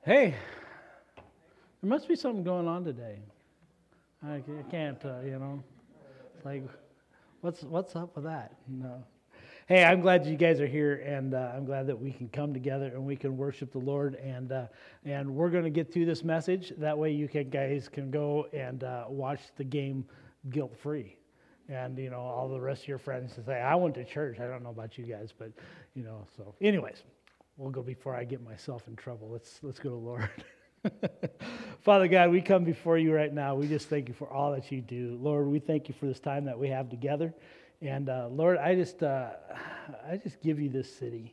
Hey, there must be something going on today. I can't, it's like, what's up with that? No. Hey, I'm glad you guys are here, and I'm glad that we can come together and we can worship the Lord, and we're going to get through this message. That way, you guys can go and watch the game guilt-free, and all the rest of your friends can say, "I went to church." I don't know about you guys, but So, anyways, we'll go before I get myself in trouble. Let's go to the Lord. Father God, we come before you right now. We just thank you for all that you do. Lord, we thank you for this time that we have together. And Lord, I just give you this city.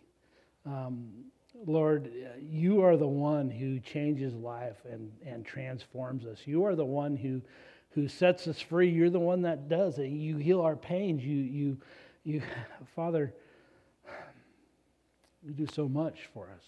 Lord, you are the one who changes life and transforms us. You are the one who sets us free. You're the one that does it. You heal our pains. You Father, you do so much for us.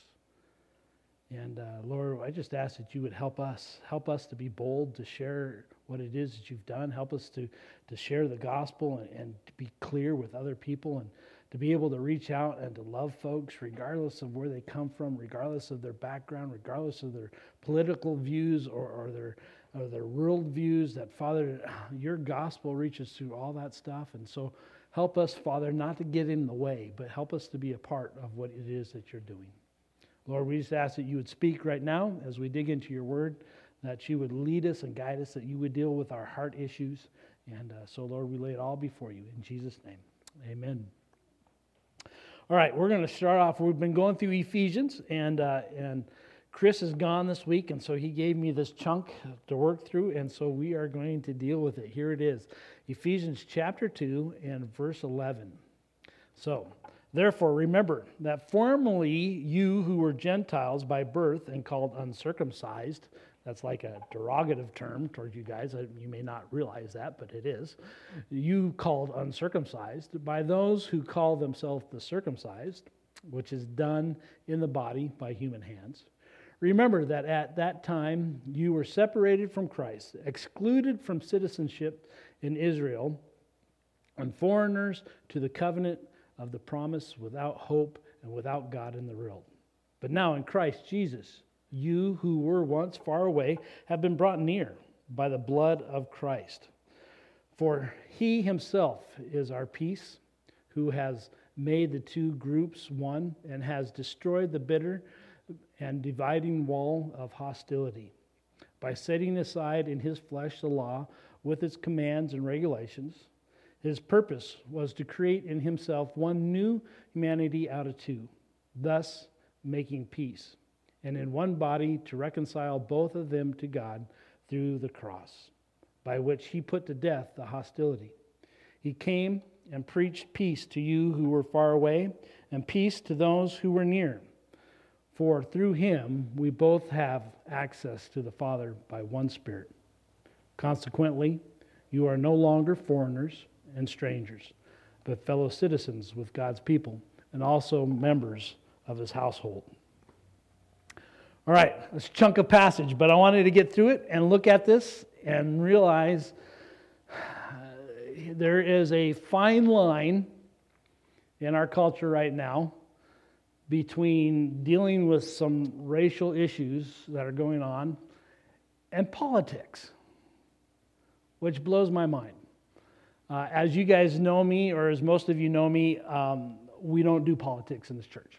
And Lord, I just ask that you would help us to be bold, to share what it is that you've done. Help us to share the gospel and to be clear with other people and to be able to reach out and to love folks regardless of where they come from, regardless of their background, regardless of their political views or their world views. That, Father, your gospel reaches through all that stuff. And so help us, Father, not to get in the way, but help us to be a part of what it is that you're doing. Lord, we just ask that you would speak right now as we dig into your word, that you would lead us and guide us, that you would deal with our heart issues. And so, Lord, we lay it all before you. In Jesus' name, amen. All right, we're going to start off. We've been going through Ephesians, and Chris is gone this week, and so he gave me this chunk to work through, and so we are going to deal with it. Here it is, Ephesians chapter 2 and verse 11. So, therefore, remember that formerly you who were Gentiles by birth and called uncircumcised, that's like a derogative term towards you guys. You may not realize that, but it is. You called uncircumcised by those who call themselves the circumcised, which is done in the body by human hands. Remember that at that time you were separated from Christ, excluded from citizenship in Israel, and foreigners to the covenant of the promise, without hope and without God in the world. But now in Christ Jesus, you who were once far away have been brought near by the blood of Christ. For he himself is our peace, who has made the two groups one and has destroyed the bitter and dividing wall of hostility by setting aside in his flesh the law with its commands and regulations. His purpose was to create in himself one new humanity out of two, thus making peace, and in one body to reconcile both of them to God through the cross, by which he put to death the hostility. He came and preached peace to you who were far away, and peace to those who were near. For through him we both have access to the Father by one Spirit. Consequently, you are no longer foreigners and strangers, but fellow citizens with God's people, and also members of his household. All right, it's a chunk of passage, but I wanted to get through it and look at this and realize there is a fine line in our culture right now between dealing with some racial issues that are going on and politics, which blows my mind. As you guys know me, or as most of you know me, we don't do politics in this church.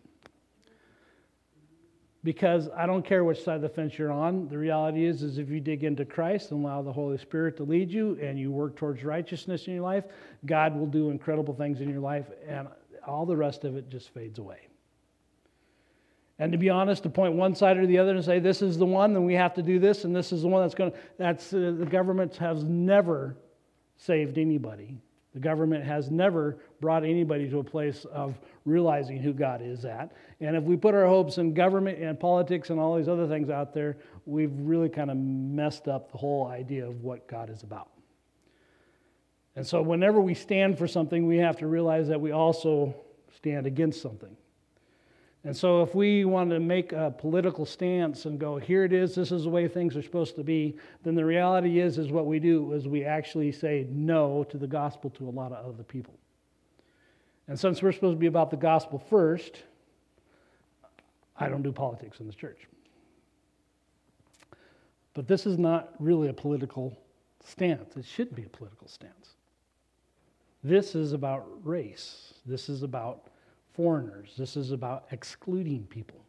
Because I don't care which side of the fence you're on. The reality is if you dig into Christ and allow the Holy Spirit to lead you and you work towards righteousness in your life, God will do incredible things in your life, and all the rest of it just fades away. And to be honest, to point one side or the other and say, this is the one, then we have to do this, and this is the one the government has never saved anybody. The government has never brought anybody to a place of realizing who God is at. And if we put our hopes in government and politics and all these other things out there, we've really kind of messed up the whole idea of what God is about. And so whenever we stand for something, we have to realize that we also stand against something. And so if we want to make a political stance and go, here it is, this is the way things are supposed to be, then the reality is what we do is we actually say no to the gospel to a lot of other people. And since we're supposed to be about the gospel first, I don't do politics in this church. But this is not really a political stance. It shouldn't be a political stance. This is about race. This is about foreigners. This is about excluding people.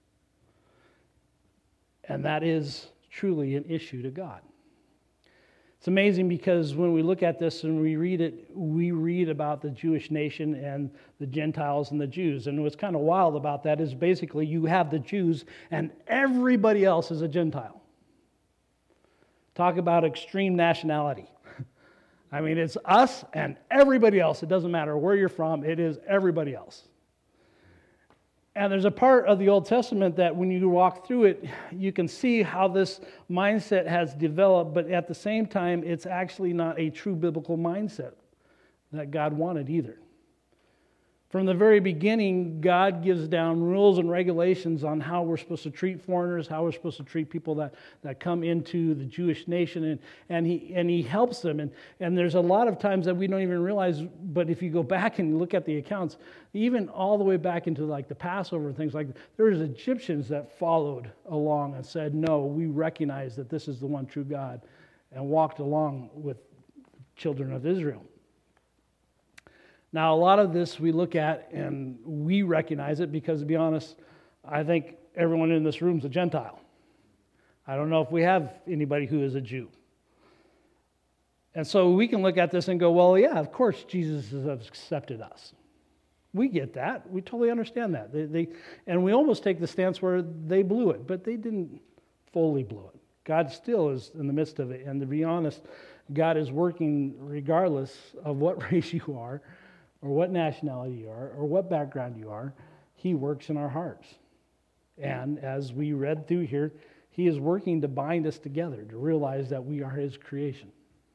And that is truly an issue to God. It's amazing because when we look at this and we read it, we read about the Jewish nation and the Gentiles and the Jews. And what's kind of wild about that is basically you have the Jews and everybody else is a Gentile. Talk about extreme nationality. I mean, it's us and everybody else. It doesn't matter where you're from. It is everybody else. And there's a part of the Old Testament that when you walk through it, you can see how this mindset has developed, but at the same time, it's actually not a true biblical mindset that God wanted either. From the very beginning, God gives down rules and regulations on how we're supposed to treat foreigners, how we're supposed to treat people that come into the Jewish nation, and he helps them. And there's a lot of times that we don't even realize, but if you go back and look at the accounts, even all the way back into like the Passover and things like that, there's Egyptians that followed along and said, no, we recognize that this is the one true God, and walked along with children of Israel. Now, a lot of this we look at and we recognize it because, to be honest, I think everyone in this room is a Gentile. I don't know if we have anybody who is a Jew. And so we can look at this and go, well, yeah, of course Jesus has accepted us. We get that. We totally understand that. And we almost take the stance where they blew it, but they didn't fully blow it. God still is in the midst of it. And to be honest, God is working regardless of what race you are, or what nationality you are, or what background you are. He works in our hearts. And as we read through here, he is working to bind us together, to realize that we are his creation.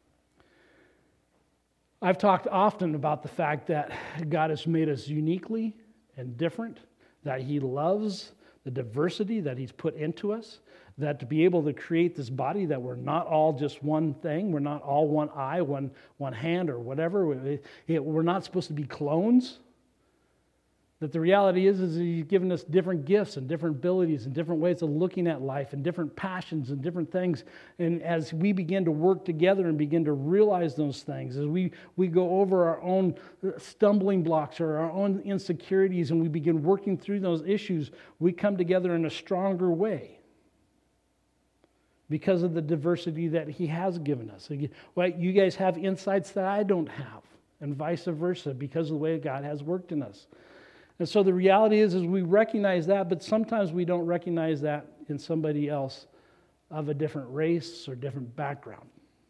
I've talked often about the fact that God has made us uniquely and different, that he loves the diversity that he's put into us, that to be able to create this body, that we're not all just one thing, we're not all one eye, one hand, or whatever. We're not supposed to be clones. That the reality is he's given us different gifts and different abilities and different ways of looking at life and different passions and different things. And as we begin to work together and begin to realize those things, as we go over our own stumbling blocks or our own insecurities and we begin working through those issues, we come together in a stronger way because of the diversity that he has given us. Well, you guys have insights that I don't have, and vice versa, because of the way God has worked in us. And so the reality is we recognize that, but sometimes we don't recognize that in somebody else of a different race or different background.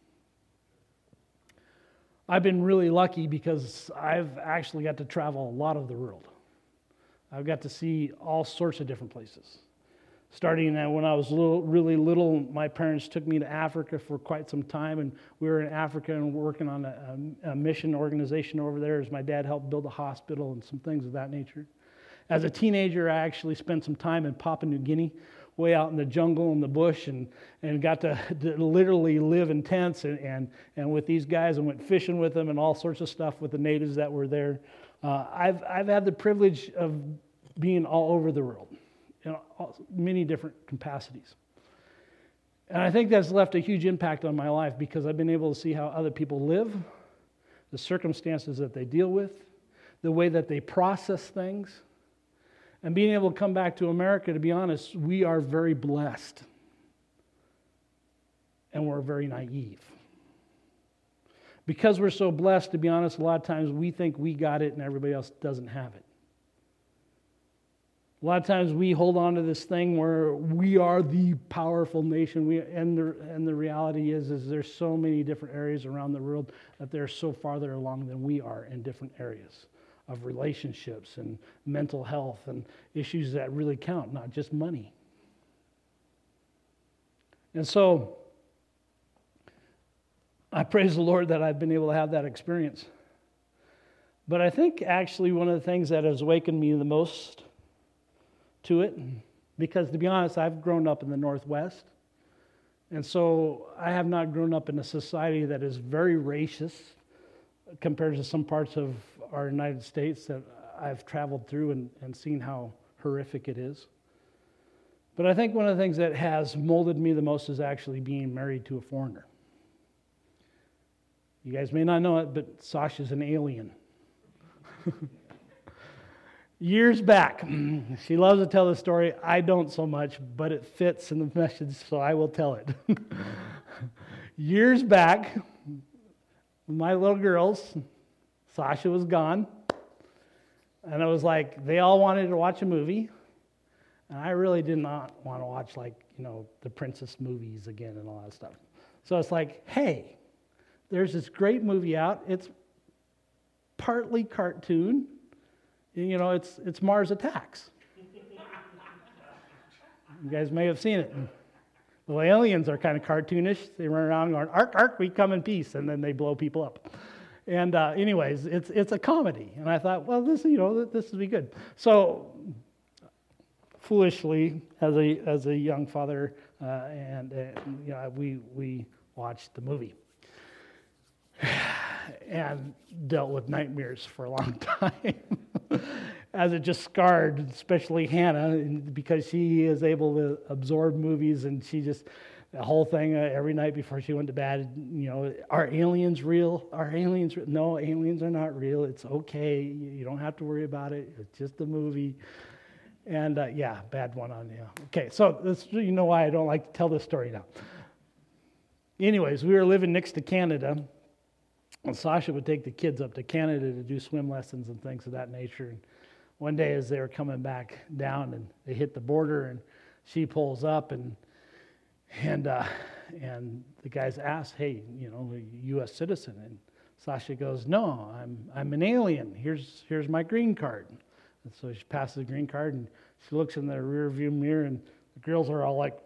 I've been really lucky because I've actually got to travel a lot of the world. I've got to see all sorts of different places. Starting when I was really little, my parents took me to Africa for quite some time, and we were in Africa and working on a mission organization over there as my dad helped build a hospital and some things of that nature. As a teenager, I actually spent some time in Papua New Guinea, way out in the jungle and the bush, and got to literally live in tents and with these guys, and went fishing with them and all sorts of stuff with the natives that were there. I've had the privilege of being all over the world in many different capacities. And I think that's left a huge impact on my life because I've been able to see how other people live, the circumstances that they deal with, the way that they process things. And being able to come back to America, to be honest, we are very blessed. And we're very naive. Because we're so blessed, to be honest, a lot of times we think we got it and everybody else doesn't have it. A lot of times we hold on to this thing where we are the powerful nation. And the reality is there's so many different areas around the world that they're so farther along than we are in different areas of relationships and mental health and issues that really count, not just money. And so I praise the Lord that I've been able to have that experience. But I think actually one of the things that has awakened me the most to it, because to be honest, I've grown up in the Northwest, and so I have not grown up in a society that is very racist compared to some parts of our United States that I've traveled through and seen how horrific it is. But I think one of the things that has molded me the most is actually being married to a foreigner. You guys may not know it, but Sasha's an alien. Years back, she loves to tell the story. I don't so much, but it fits in the message, so I will tell it. Years back, my little girls, Sasha was gone, and it was like they all wanted to watch a movie, and I really did not want to watch the princess movies again and all that stuff. So it's like, hey, there's this great movie out. It's partly cartoon. It's Mars Attacks. You guys may have seen it. The aliens are kind of cartoonish. They run around going, "Ark, ark, we come in peace," and then they blow people up. And anyways, it's a comedy. And I thought, well, this will be good. So foolishly, as a young father, we watched the movie and dealt with nightmares for a long time. As it just scarred, especially Hannah, because she is able to absorb movies, and she just, the whole thing every night before she went to bed, are aliens real? Are aliens real? No, aliens are not real. It's okay. You don't have to worry about it. It's just a movie. And bad one on you. Okay, so you know why I don't like to tell this story now. Anyways, we were living next to Canada, and Sasha would take the kids up to Canada to do swim lessons and things of that nature. And one day as they were coming back down and they hit the border, and she pulls up and the guys ask, "Hey, U.S. citizen?" And Sasha goes, "No, I'm an alien. Here's my green card." And so she passes the green card, and she looks in the rear view mirror, and the girls are all like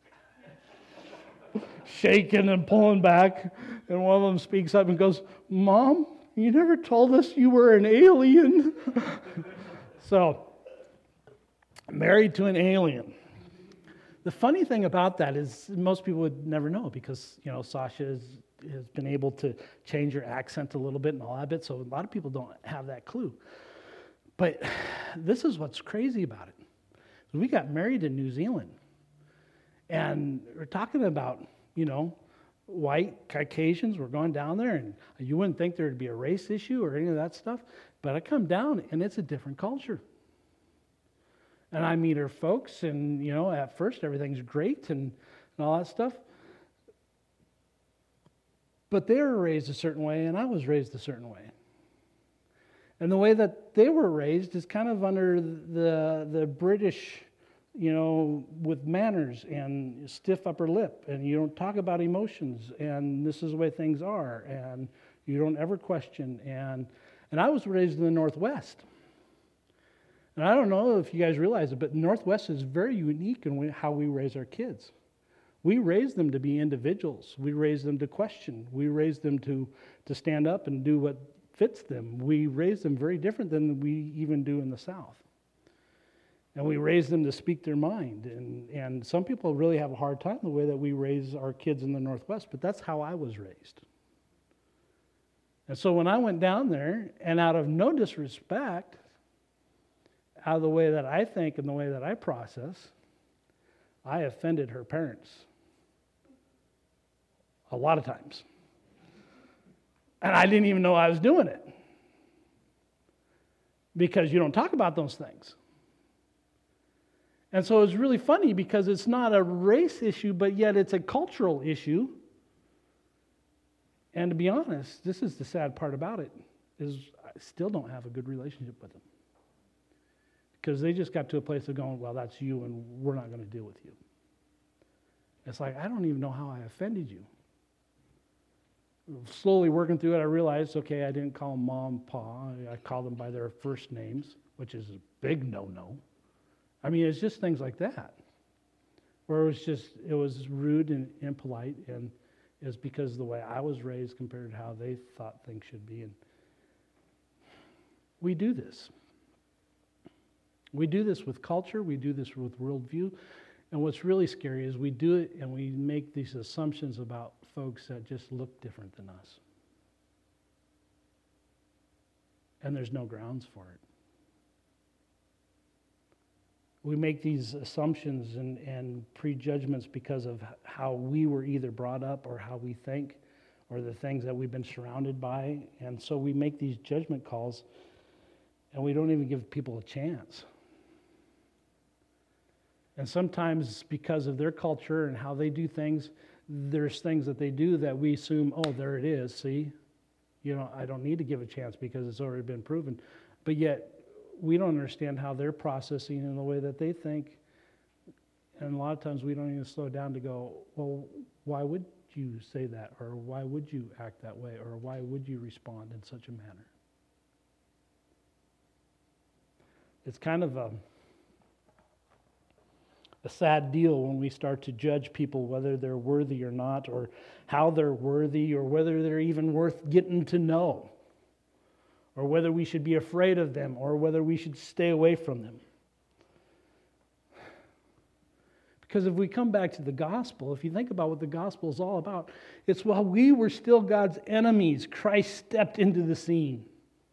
shaking and pulling back. And one of them speaks up and goes, "Mom, you never told us you were an alien." So, married to an alien. The funny thing about that is most people would never know, because Sasha has been able to change her accent a little bit and all that bit, so a lot of people don't have that clue. But this is what's crazy about it. We got married in New Zealand, and we're talking about, white Caucasians. We're going down there, and you wouldn't think there would be a race issue or any of that stuff, but I come down, and it's a different culture. And I meet her folks, and, at first everything's great and all that stuff. But they were raised a certain way, and I was raised a certain way. And the way that they were raised is kind of under the British, with manners and stiff upper lip, and you don't talk about emotions, and this is the way things are, and you don't ever question. And I was raised in the Northwest. And I don't know if you guys realize it, but Northwest is very unique in how we raise our kids. We raise them to be individuals. We raise them to question. We raise them to stand up and do what fits them. We raise them very different than we even do in the South. And we raise them to speak their mind. And some people really have a hard time the way that we raise our kids in the Northwest, but that's how I was raised. And so when I went down there, and out of no disrespect, out of the way that I think and the way that I process, I offended her parents a lot of times. And I didn't even know I was doing it, because you don't talk about those things. And so it's really funny, because it's not a race issue, but yet it's a cultural issue. And to be honest, this is the sad part about it, is I still don't have a good relationship with them. Because they just got to a place of going, well, that's you, and we're not going to deal with you. It's like, I don't even know how I offended you. Slowly working through it, I realized, okay, I didn't call them Mom, Pa. I called them by their first names, which is a big no-no. I mean, it's just things like that, where it was rude and impolite, and it's because of the way I was raised compared to how they thought things should be. And we do this. We do this with culture. We do this with worldview. And what's really scary is we do it and we make these assumptions about folks that just look different than us. And there's no grounds for it. We make these assumptions and prejudgments because of how we were either brought up or how we think or the things that we've been surrounded by. And so we make these judgment calls and we don't even give people a chance. And sometimes because of their culture and how they do things, there's things that they do that we assume, oh, there it is, see? I don't need to give a chance because it's already been proven. But yet, we don't understand how they're processing in the way that they think. And a lot of times we don't even slow down to go, well, why would you say that? Or why would you act that way? Or why would you respond in such a manner? It's kind of a sad deal when we start to judge people whether they're worthy or not, or how they're worthy, or whether they're even worth getting to know, or whether we should be afraid of them, or whether we should stay away from them. Because if we come back to the gospel, if you think about what the gospel is all about, it's while we were still God's enemies, Christ stepped into the scene.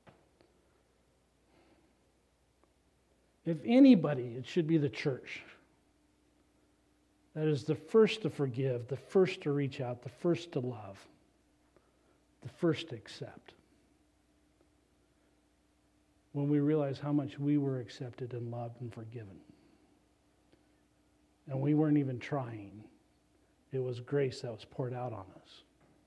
If anybody, it should be the church. That is the first to forgive, the first to reach out, the first to love, the first to accept. When we realize how much we were accepted and loved and forgiven. And we weren't even trying. It was grace that was poured out on us.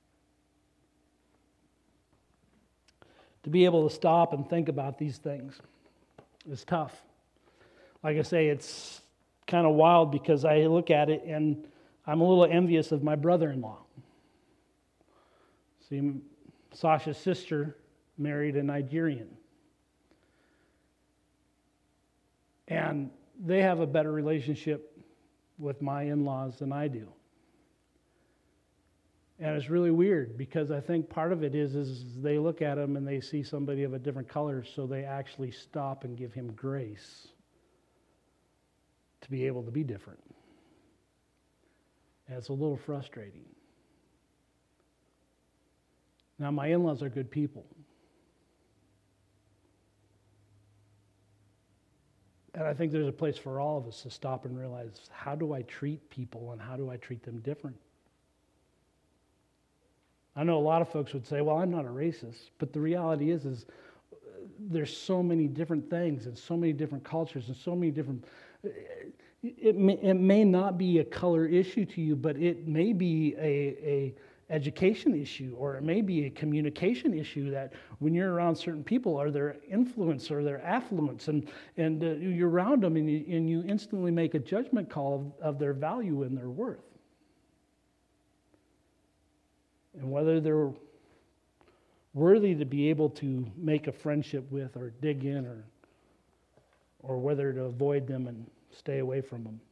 To be able to stop and think about these things is tough. Like I say, it's kind of wild because I look at it and I'm a little envious of my brother-in-law. See, Sasha's sister married a Nigerian. And they have a better relationship with my in-laws than I do. And it's really weird because I think part of it is they look at him and they see somebody of a different color, so they actually stop and give him grace to be able to be different. And it's a little frustrating. Now, my in-laws are good people. And I think there's a place for all of us to stop and realize, how do I treat people and how do I treat them different? I know a lot of folks would say, well, I'm not a racist. But the reality is there's so many different things and so many different cultures and so many different... It may not be a color issue to you, but it may be a education issue, or it may be a communication issue that when you're around certain people, or their influence or their affluence, and you're around them and you instantly make a judgment call of their value and their worth. And whether they're worthy to be able to make a friendship with or dig in, or whether to avoid them and stay away from them.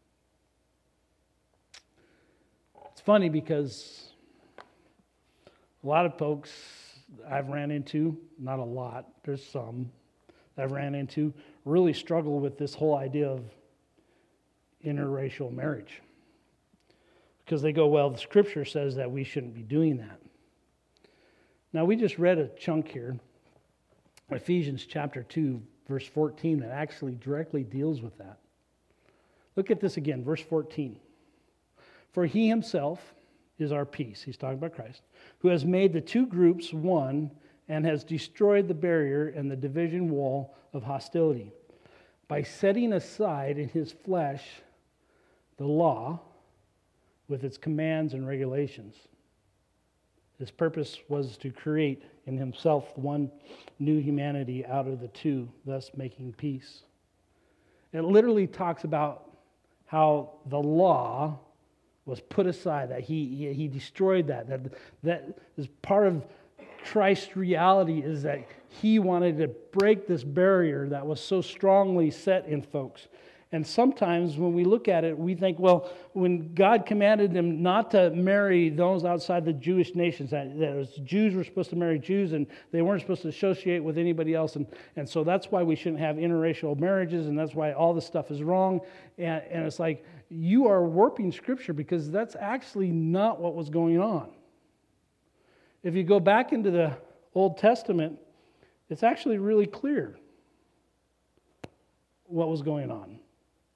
It's funny because a lot of folks I've ran into, not a lot, there's some I've ran into, really struggle with this whole idea of interracial marriage. Because they go, well, the scripture says that we shouldn't be doing that. Now, we just read a chunk here, Ephesians chapter 2, verse 14, that actually directly deals with that. Look at this again, verse 14. For he himself is our peace, he's talking about Christ, who has made the two groups one and has destroyed the barrier and the division wall of hostility by setting aside in his flesh the law with its commands and regulations. His purpose was to create in himself one new humanity out of the two, thus making peace. It literally talks about how the law was put aside, that he destroyed that is part of Christ's reality, is that he wanted to break this barrier that was so strongly set in folks. And sometimes when we look at it, we think, well, when God commanded them not to marry those outside the Jewish nations, that Jews were supposed to marry Jews and they weren't supposed to associate with anybody else. And so that's why we shouldn't have interracial marriages, and that's why all this stuff is wrong. And it's like, you are warping Scripture, because that's actually not what was going on. If you go back into the Old Testament, it's actually really clear what was going on.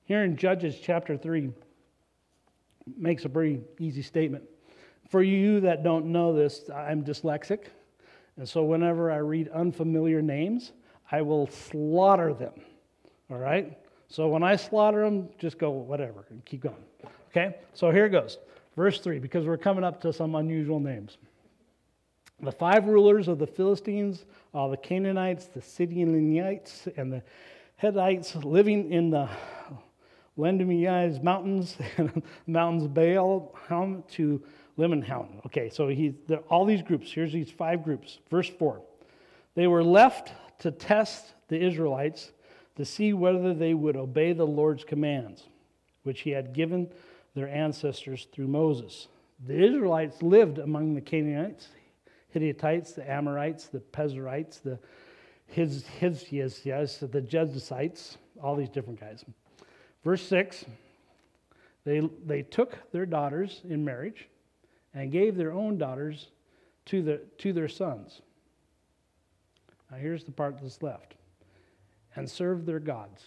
Here in Judges chapter 3, makes a pretty easy statement. For you that don't know this, I'm dyslexic, and so whenever I read unfamiliar names, I will slaughter them, all right? So when I slaughter them, just go whatever and keep going, okay? So here it goes, verse 3, because we're coming up to some unusual names. The 5 rulers of the Philistines, all the Canaanites, the Sidonians, and the Hittites living in the Lendomiyah's mountains, mountains Baal to Limmonhaun. Okay, so all these groups. Here's these 5 groups. Verse 4. They were left to test the Israelites to see whether they would obey the Lord's commands, which he had given their ancestors through Moses. The Israelites lived among the Canaanites, Hittites, the Amorites, the Pezerites, the Hivites, the Jebusites, all these different guys. Verse 6, they took their daughters in marriage and gave their own daughters to their sons. Now here's the part that's left. And served their gods.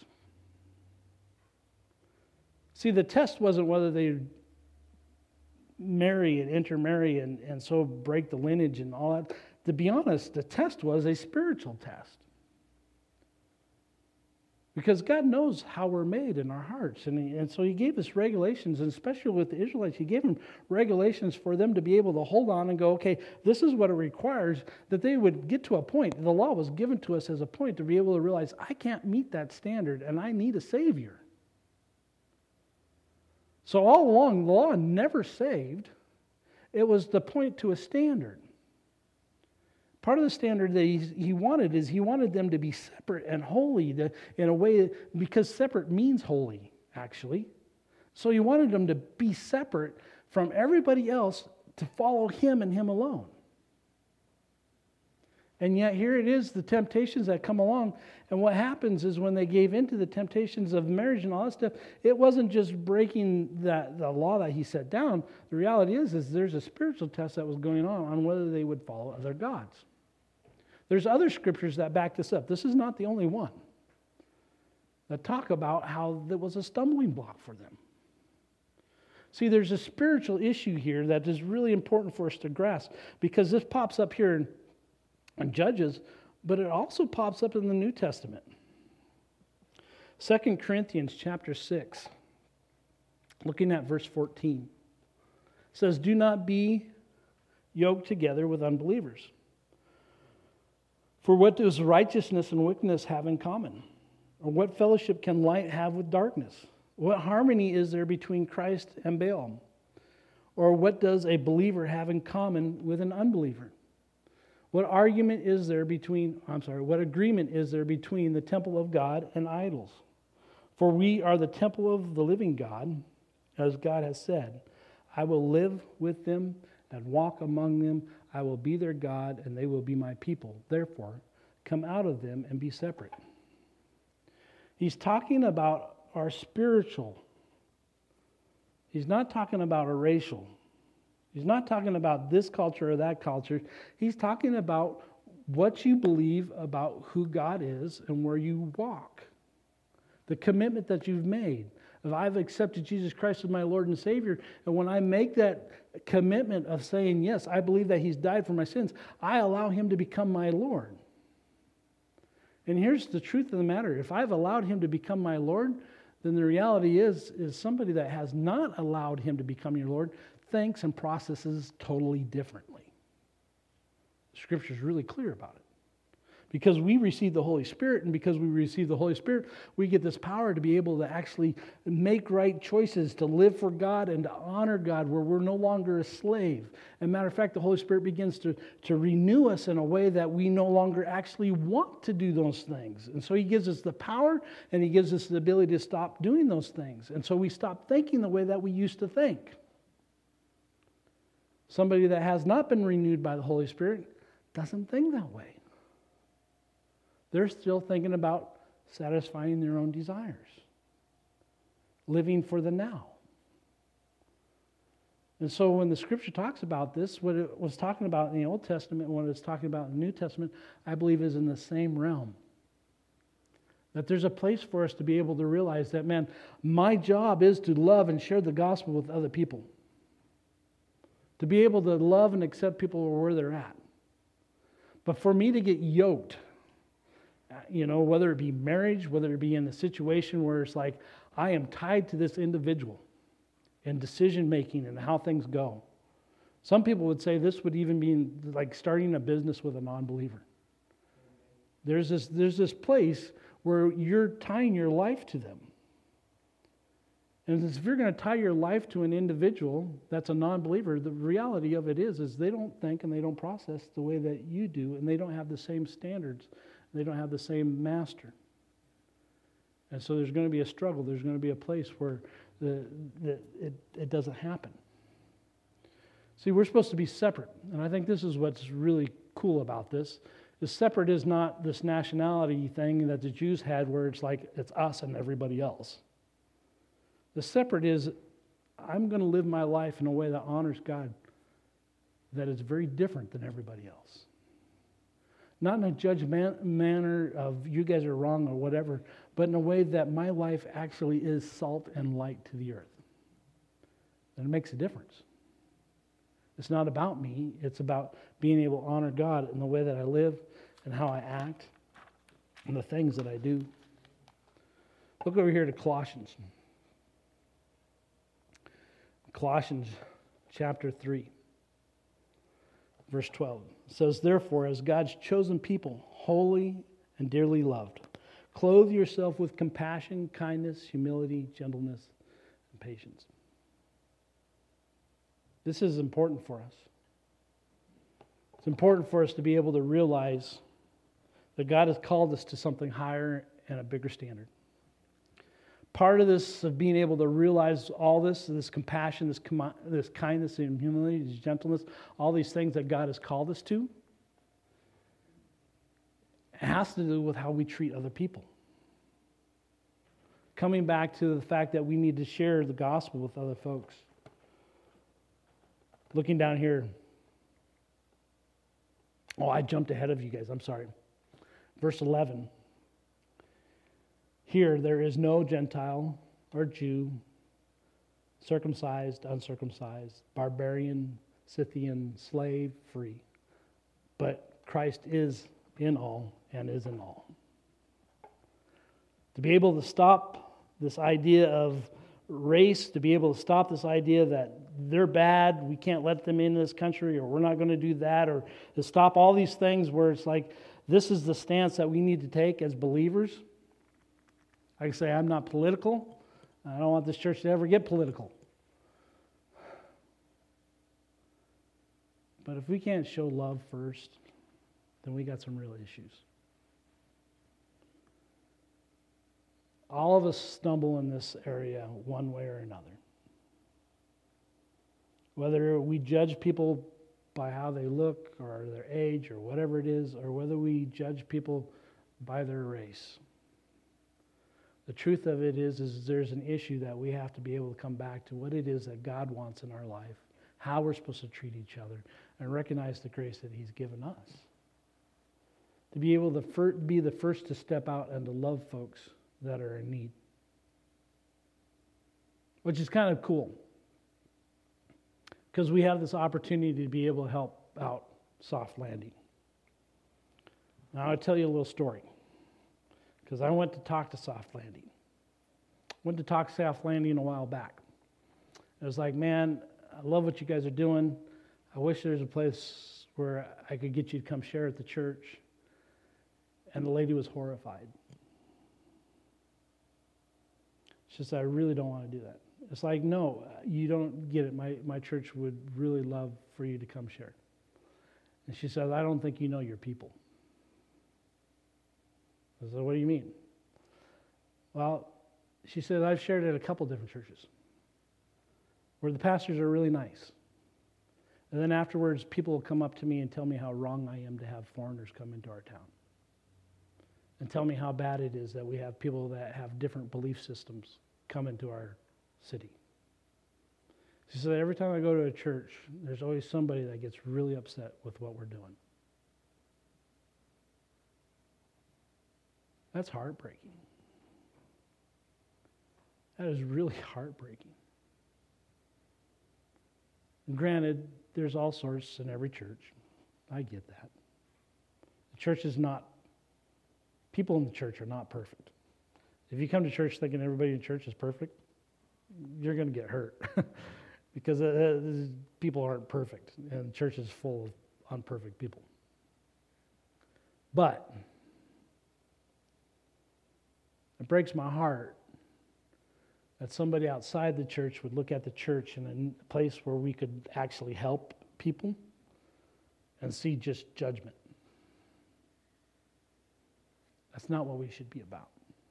See, the test wasn't whether they marry and intermarry and so break the lineage and all that. To be honest, the test was a spiritual test. Because God knows how we're made in our hearts. And so he gave us regulations, and especially with the Israelites, he gave them regulations for them to be able to hold on and go, okay, this is what it requires, that they would get to a point. The law was given to us as a point to be able to realize, I can't meet that standard, and I need a Savior. So all along, the law never saved. It was the point to a standard. Part of the standard that he wanted is he wanted them to be separate and holy in a way, because separate means holy, actually. So he wanted them to be separate from everybody else to follow him and him alone. And yet here it is, the temptations that come along. And what happens is when they gave into the temptations of marriage and all that stuff, it wasn't just breaking the law that he set down. The reality is there's a spiritual test that was going on whether they would follow other gods. There's other scriptures that back this up. This is not the only one that talk about how there was a stumbling block for them. See, there's a spiritual issue here that is really important for us to grasp, because this pops up here in Judges, but it also pops up in the New Testament. 2 Corinthians chapter 6, looking at verse 14, says, do not be yoked together with unbelievers. For what does righteousness and wickedness have in common? Or what fellowship can light have with darkness? What harmony is there between Christ and Baal? Or what does a believer have in common with an unbeliever? What agreement is there between the temple of God and idols? For we are the temple of the living God, as God has said, I will live with them and walk among them. I will be their God, and they will be my people. Therefore, come out of them and be separate. He's talking about our spiritual. He's not talking about our racial. He's not talking about this culture or that culture. He's talking about what you believe about who God is and where you walk. The commitment that you've made. If I've accepted Jesus Christ as my Lord and Savior, and when I make that commitment of saying, yes, I believe that he's died for my sins, I allow him to become my Lord. And here's the truth of the matter. If I've allowed him to become my Lord, then the reality is somebody that has not allowed him to become your Lord thinks and processes totally differently. Scripture is really clear about it. Because we receive the Holy Spirit, and because we receive the Holy Spirit, we get this power to be able to actually make right choices, to live for God and to honor God, where we're no longer a slave. As a matter of fact, the Holy Spirit begins to renew us in a way that we no longer actually want to do those things. And so he gives us the power, and he gives us the ability to stop doing those things. And so we stop thinking the way that we used to think. Somebody that has not been renewed by the Holy Spirit doesn't think that way. They're still thinking about satisfying their own desires, living for the now. And so when the Scripture talks about this, what it was talking about in the Old Testament and what it's talking about in the New Testament, I believe is in the same realm. That there's a place for us to be able to realize that, man, my job is to love and share the gospel with other people. To be able to love and accept people where they're at. But for me to get yoked, whether it be marriage, whether it be in a situation where it's like, I am tied to this individual in decision making and how things go. Some people would say this would even be like starting a business with a non-believer. There's this place where you're tying your life to them. And if you're going to tie your life to an individual that's a non-believer, the reality of it is they don't think and they don't process the way that you do, and they don't have the same standards. They don't have the same master. And so there's going to be a struggle. There's going to be a place where it doesn't happen. See, we're supposed to be separate. And I think this is what's really cool about this. The separate is not this nationality thing that the Jews had where it's like it's us and everybody else. The separate is, I'm going to live my life in a way that honors God, that is very different than everybody else. Not in a judgment manner of you guys are wrong or whatever, but in a way that my life actually is salt and light to the earth. And it makes a difference. It's not about me. It's about being able to honor God in the way that I live and how I act and the things that I do. Look over here to Colossians. Colossians chapter 3, verse 12. It says, therefore, as God's chosen people, holy and dearly loved, clothe yourself with compassion, kindness, humility, gentleness, and patience. This is important for us. It's important for us to be able to realize that God has called us to something higher and a bigger standard. Part of this, of being able to realize all this compassion, this kindness and humility, this gentleness, all these things that God has called us to, it has to do with how we treat other people. Coming back to the fact that we need to share the gospel with other folks. Looking down here. Oh, I jumped ahead of you guys. I'm sorry. Verse 11. Here there is no Gentile or Jew, circumcised, uncircumcised, barbarian, Scythian, slave, free. But Christ is in all and is in all. To be able to stop this idea of race, to be able to stop this idea that they're bad, we can't let them into this country, or we're not going to do that, or to stop all these things where it's like, this is the stance that we need to take as believers. I can say I'm not political. I don't want this church to ever get political. But if we can't show love first, then we got some real issues. All of us stumble in this area one way or another. Whether we judge people by how they look or their age or whatever it is, or whether we judge people by their race. The truth of it is there's an issue that we have to be able to come back to what it is that God wants in our life, how we're supposed to treat each other, and recognize the grace that He's given us. To be able to be the first to step out and to love folks that are in need. Which is kind of cool. Because we have this opportunity to be able to help out Soft Landing. Now I'll tell you a little story. Because I went to talk to Soft Landing. Went to talk to Soft Landing a while back. I was like, man, I love what you guys are doing. I wish there was a place where I could get you to come share at the church. And the lady was horrified. She said, I really don't want to do that. It's like, no, you don't get it. My church would really love for you to come share. And she said, I don't think you know your people. I said, what do you mean? Well, she said, I've shared at a couple different churches where the pastors are really nice. And then afterwards, people will come up to me and tell me how wrong I am to have foreigners come into our town. And tell me how bad it is that we have people that have different belief systems come into our city. She said, every time I go to a church, there's always somebody that gets really upset with what we're doing. That's heartbreaking. That is really heartbreaking. And granted, there's all sorts in every church. I get that. The church is not, people in the church are not perfect. If you come to church thinking everybody in church is perfect, you're going to get hurt because people aren't perfect, and the church is full of unperfect people. But it breaks my heart that somebody outside the church would look at the church in a place where we could actually help people and see just judgment. That's not what we should be about.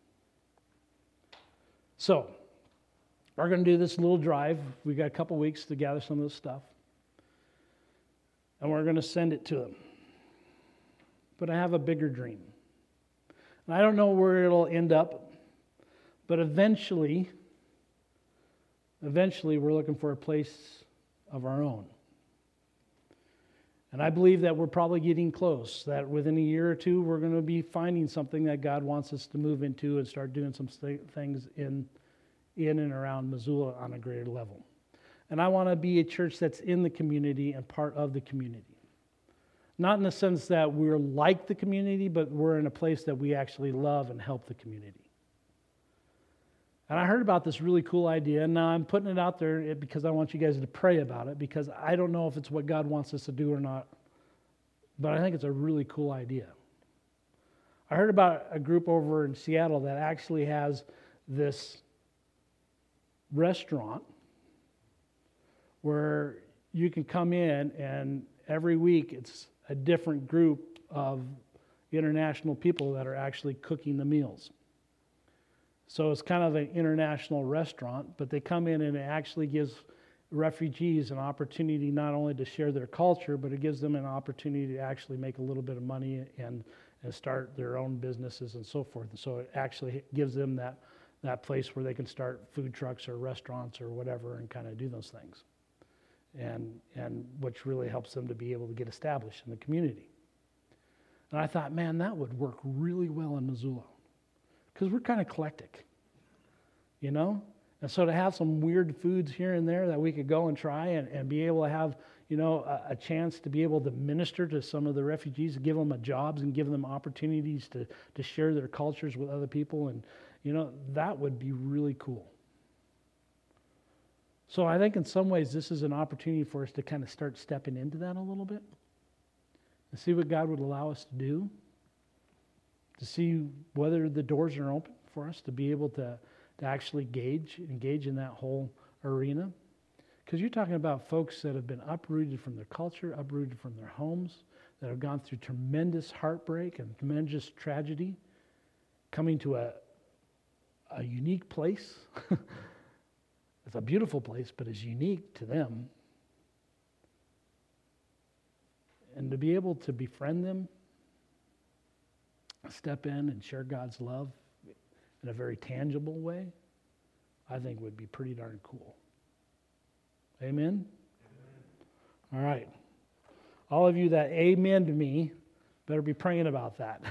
So, we're going to do this little drive. We got a couple weeks to gather some of this stuff. And we're going to send it to them. But I have a bigger dream. And I don't know where it'll end up, but eventually we're looking for a place of our own. And I believe that we're probably getting close, that within a year or two, we're going to be finding something that God wants us to move into and start doing some things in and around Missoula on a greater level. And I want to be a church that's in the community and part of the community. Not in the sense that we're like the community, but we're in a place that we actually love and help the community. And I heard about this really cool idea, and now I'm putting it out there because I want you guys to pray about it, because I don't know if it's what God wants us to do or not, but I think it's a really cool idea. I heard about a group over in Seattle that actually has this restaurant where you can come in, and every week it's a different group of international people that are actually cooking the meals. So it's kind of an international restaurant, but they come in and it actually gives refugees an opportunity not only to share their culture, but it gives them an opportunity to actually make a little bit of money and start their own businesses and so forth. And so it actually gives them that place where they can start food trucks or restaurants or whatever and kind of do those things. And which really helps them to be able to get established in the community. And I thought, man, that would work really well in Missoula. Because we're kind of eclectic, you know? And so to have some weird foods here and there that we could go and try and be able to have, you know, a chance to be able to minister to some of the refugees, give them jobs and give them opportunities to share their cultures with other people. And, you know, that would be really cool. So I think in some ways this is an opportunity for us to kind of start stepping into that a little bit and see what God would allow us to do. To see whether the doors are open for us to be able to actually engage in that whole arena. Because you're talking about folks that have been uprooted from their culture, uprooted from their homes, that have gone through tremendous heartbreak and tremendous tragedy, coming to a unique place. It's a beautiful place, but it's unique to them. And to be able to befriend them, step in and share God's love in a very tangible way, I think would be pretty darn cool. Amen? All right. All of you that amened me better be praying about that.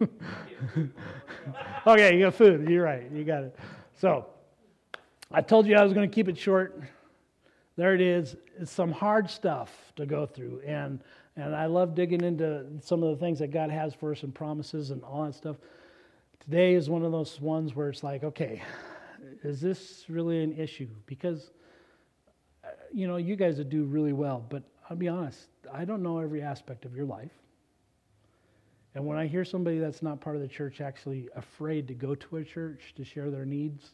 Okay, you got food. You're right. You got it. So, I told you I was going to keep it short. There it is. It's some hard stuff to go through. And I love digging into some of the things that God has for us and promises and all that stuff. Today is one of those ones where it's like, okay, is this really an issue? Because, you know, you guys do really well, but I'll be honest, I don't know every aspect of your life. And when I hear somebody that's not part of the church actually afraid to go to a church to share their needs,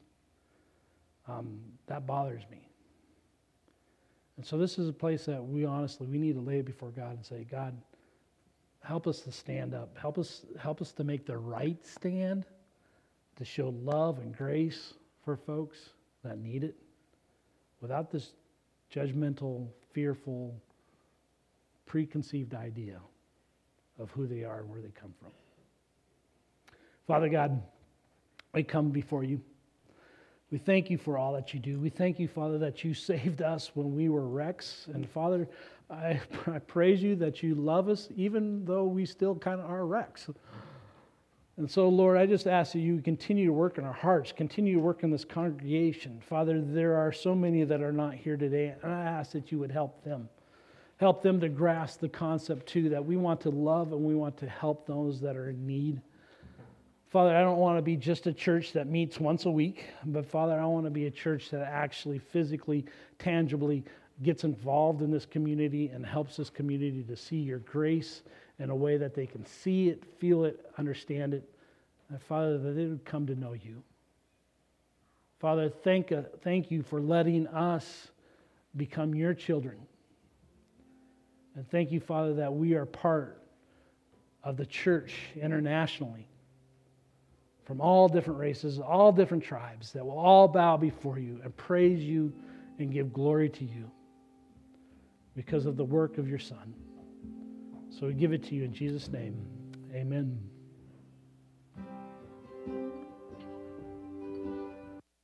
that bothers me. And so this is a place that we need to lay it before God and say, God, help us to stand up. Help us to make the right stand, to show love and grace for folks that need it, without this judgmental, fearful, preconceived idea of who they are and where they come from. Father God, we come before you. We thank you for all that you do. We thank you, Father, that you saved us when we were wrecks. And Father, I praise you that you love us even though we still kind of are wrecks. And so, Lord, I just ask that you continue to work in our hearts, continue to work in this congregation. Father, there are so many that are not here today, and I ask that you would help them. Help them to grasp the concept, too, that we want to love and we want to help those that are in need. Father, I don't want to be just a church that meets once a week, but Father, I want to be a church that actually physically, tangibly gets involved in this community and helps this community to see your grace in a way that they can see it, feel it, understand it. And Father, that they would come to know you. Father, thank you for letting us become your children. And thank you, Father, that we are part of the church internationally, from all different races, all different tribes, that will all bow before you and praise you and give glory to you because of the work of your Son. So we give it to you in Jesus' name. Amen.